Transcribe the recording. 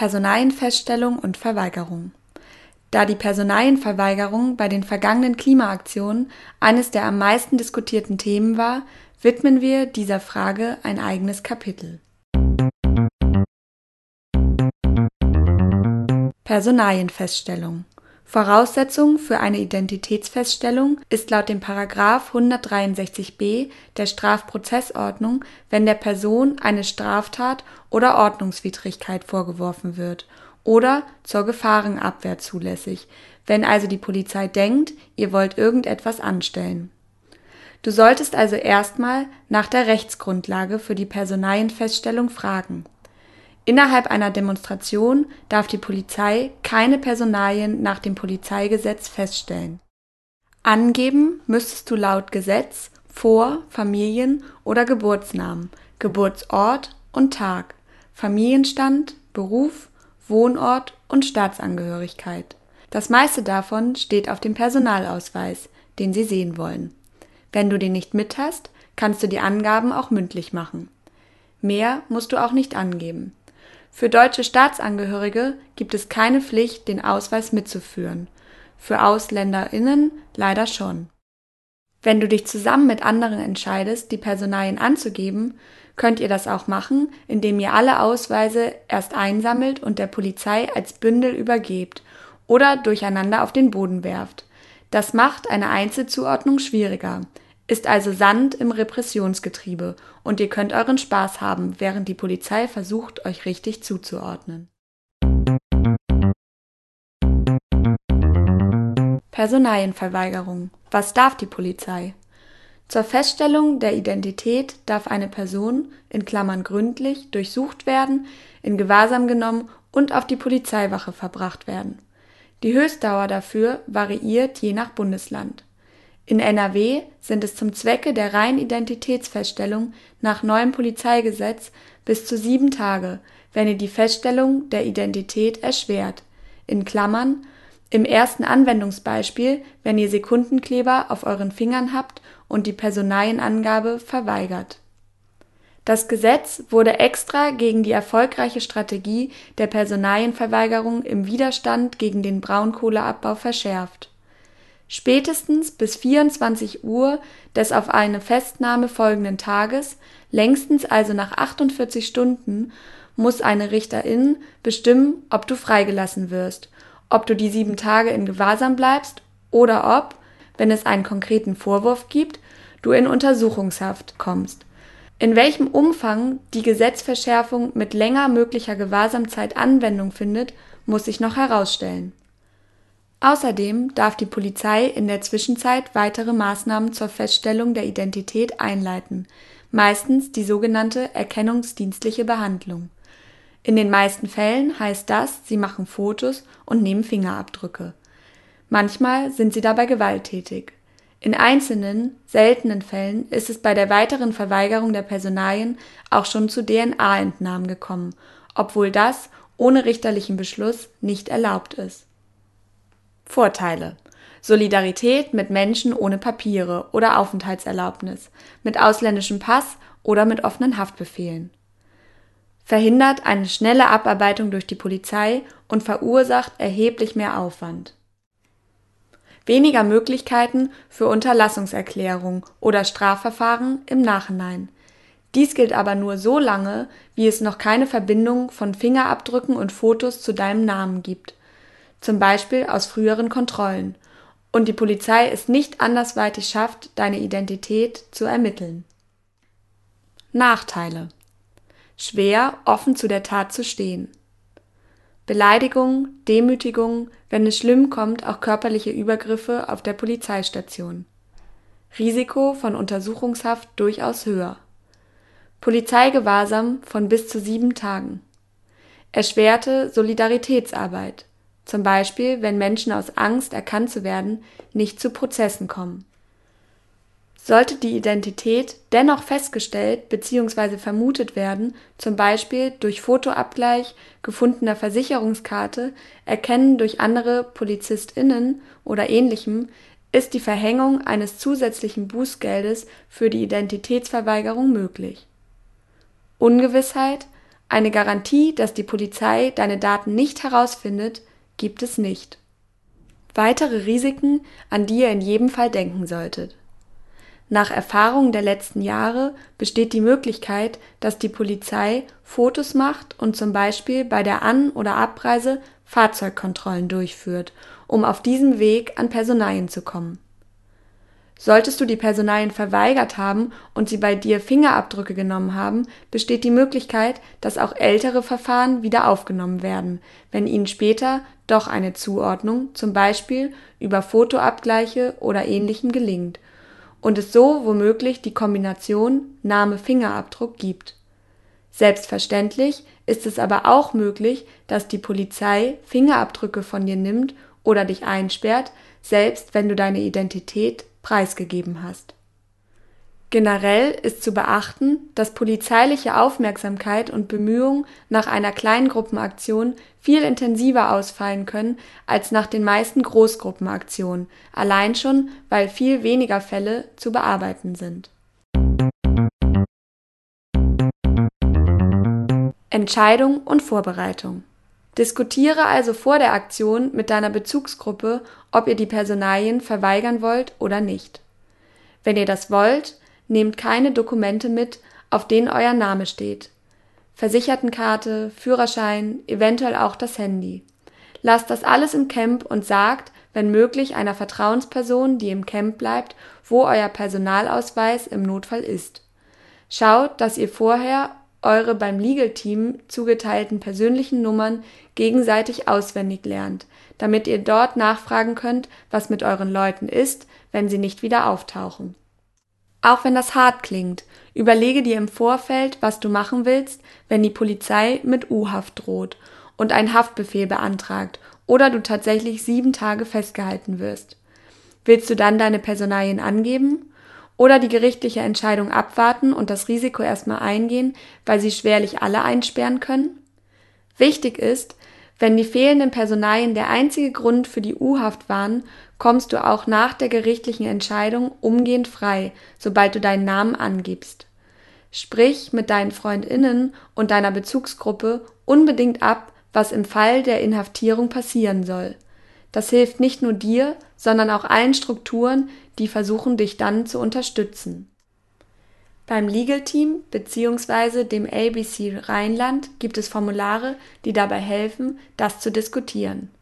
Personalienfeststellung und Verweigerung. Da die Personalienverweigerung bei den vergangenen Klimaaktionen eines der am meisten diskutierten Themen war, widmen wir dieser Frage ein eigenes Kapitel. Personalienfeststellung. Voraussetzung für eine Identitätsfeststellung ist laut dem § 163b der Strafprozessordnung, wenn der Person eine Straftat oder Ordnungswidrigkeit vorgeworfen wird oder zur Gefahrenabwehr zulässig, wenn also die Polizei denkt, ihr wollt irgendetwas anstellen. Du solltest also erstmal nach der Rechtsgrundlage für die Personalienfeststellung fragen. Innerhalb einer Demonstration darf die Polizei keine Personalien nach dem Polizeigesetz feststellen. Angeben müsstest du laut Gesetz Vor-, Familien- oder Geburtsnamen, Geburtsort und Tag, Familienstand, Beruf, Wohnort und Staatsangehörigkeit. Das meiste davon steht auf dem Personalausweis, den sie sehen wollen. Wenn du den nicht mit hast, kannst du die Angaben auch mündlich machen. Mehr musst du auch nicht angeben. Für deutsche Staatsangehörige gibt es keine Pflicht, den Ausweis mitzuführen. Für AusländerInnen leider schon. Wenn du dich zusammen mit anderen entscheidest, die Personalien anzugeben, könnt ihr das auch machen, indem ihr alle Ausweise erst einsammelt und der Polizei als Bündel übergebt oder durcheinander auf den Boden werft. Das macht eine Einzelzuordnung schwieriger, ist also Sand im Repressionsgetriebe und ihr könnt euren Spaß haben, während die Polizei versucht, euch richtig zuzuordnen. Personalienverweigerung. Was darf die Polizei? Zur Feststellung der Identität darf eine Person (gründlich) durchsucht werden, in Gewahrsam genommen und auf die Polizeiwache verbracht werden. Die Höchstdauer dafür variiert je nach Bundesland. In NRW sind es zum Zwecke der reinen Identitätsfeststellung nach neuem Polizeigesetz bis zu 7 Tage, wenn ihr die Feststellung der Identität erschwert (im ersten Anwendungsbeispiel, wenn ihr Sekundenkleber auf euren Fingern habt und die Personalienangabe verweigert). Das Gesetz wurde extra gegen die erfolgreiche Strategie der Personalienverweigerung im Widerstand gegen den Braunkohleabbau verschärft. Spätestens bis 24 Uhr des auf eine Festnahme folgenden Tages, längstens also nach 48 Stunden, muss eine Richterin bestimmen, ob du freigelassen wirst, ob du die 7 Tage in Gewahrsam bleibst oder ob, wenn es einen konkreten Vorwurf gibt, du in Untersuchungshaft kommst. In welchem Umfang die Gesetzesverschärfung mit länger möglicher Gewahrsamzeit Anwendung findet, muss sich noch herausstellen. Außerdem darf die Polizei in der Zwischenzeit weitere Maßnahmen zur Feststellung der Identität einleiten, meistens die sogenannte erkennungsdienstliche Behandlung. In den meisten Fällen heißt das, sie machen Fotos und nehmen Fingerabdrücke. Manchmal sind sie dabei gewalttätig. In einzelnen, seltenen Fällen ist es bei der weiteren Verweigerung der Personalien auch schon zu DNA-Entnahmen gekommen, obwohl das ohne richterlichen Beschluss nicht erlaubt ist. Vorteile: Solidarität mit Menschen ohne Papiere oder Aufenthaltserlaubnis, mit ausländischem Pass oder mit offenen Haftbefehlen. Verhindert eine schnelle Abarbeitung durch die Polizei und verursacht erheblich mehr Aufwand. Weniger Möglichkeiten für Unterlassungserklärung oder Strafverfahren im Nachhinein. Dies gilt aber nur so lange, wie es noch keine Verbindung von Fingerabdrücken und Fotos zu deinem Namen gibt, zum Beispiel aus früheren Kontrollen, und die Polizei es nicht andersweitig schafft, deine Identität zu ermitteln. Nachteile: Schwer, offen zu der Tat zu stehen. Beleidigung, Demütigung, wenn es schlimm kommt, auch körperliche Übergriffe auf der Polizeistation. Risiko von Untersuchungshaft durchaus höher. Polizeigewahrsam von bis zu 7 Tagen. Erschwerte Solidaritätsarbeit, zum Beispiel wenn Menschen aus Angst, erkannt zu werden, nicht zu Prozessen kommen. Sollte die Identität dennoch festgestellt bzw. vermutet werden, zum Beispiel durch Fotoabgleich gefundener Versicherungskarte, Erkennen durch andere PolizistInnen oder Ähnlichem, ist die Verhängung eines zusätzlichen Bußgeldes für die Identitätsverweigerung möglich. Ungewissheit, Eine Garantie, dass die Polizei deine Daten nicht herausfindet, gibt es nicht. Weitere Risiken, an die ihr in jedem Fall denken solltet. Nach Erfahrungen der letzten Jahre besteht die Möglichkeit, dass die Polizei Fotos macht und zum Beispiel bei der An- oder Abreise Fahrzeugkontrollen durchführt, um auf diesem Weg an Personalien zu kommen. Solltest du die Personalien verweigert haben und sie bei dir Fingerabdrücke genommen haben, besteht die Möglichkeit, dass auch ältere Verfahren wieder aufgenommen werden, wenn ihnen später doch eine Zuordnung, zum Beispiel über Fotoabgleiche oder Ähnlichem gelingt, und es so womöglich die Kombination Name-Fingerabdruck gibt. Selbstverständlich ist es aber auch möglich, dass die Polizei Fingerabdrücke von dir nimmt oder dich einsperrt, selbst wenn du deine Identität preisgegeben hast. Generell ist zu beachten, dass polizeiliche Aufmerksamkeit und Bemühungen nach einer Kleingruppenaktion viel intensiver ausfallen können als nach den meisten Großgruppenaktionen, allein schon, weil viel weniger Fälle zu bearbeiten sind. Entscheidung und Vorbereitung. Diskutiere also vor der Aktion mit deiner Bezugsgruppe, ob ihr die Personalien verweigern wollt oder nicht. Wenn ihr das wollt, nehmt keine Dokumente mit, auf denen euer Name steht. Versichertenkarte, Führerschein, eventuell auch das Handy. Lasst das alles im Camp und sagt, wenn möglich, einer Vertrauensperson, die im Camp bleibt, wo euer Personalausweis im Notfall ist. Schaut, dass ihr vorher eure beim Legal Team zugeteilten persönlichen Nummern gegenseitig auswendig lernt, damit ihr dort nachfragen könnt, was mit euren Leuten ist, wenn sie nicht wieder auftauchen. Auch wenn das hart klingt, überlege dir im Vorfeld, was du machen willst, wenn die Polizei mit U-Haft droht und einen Haftbefehl beantragt oder du tatsächlich 7 Tage festgehalten wirst. Willst du dann deine Personalien angeben oder die gerichtliche Entscheidung abwarten und das Risiko erstmal eingehen, weil sie schwerlich alle einsperren können? Wichtig ist, wenn die fehlenden Personalien der einzige Grund für die U-Haft waren, kommst du auch nach der gerichtlichen Entscheidung umgehend frei, sobald du deinen Namen angibst. Sprich mit deinen FreundInnen und deiner Bezugsgruppe unbedingt ab, was im Fall der Inhaftierung passieren soll. Das hilft nicht nur dir, sondern auch allen Strukturen, die versuchen, dich dann zu unterstützen. Beim Legal Team bzw. dem ABC Rheinland gibt es Formulare, die dabei helfen, das zu diskutieren.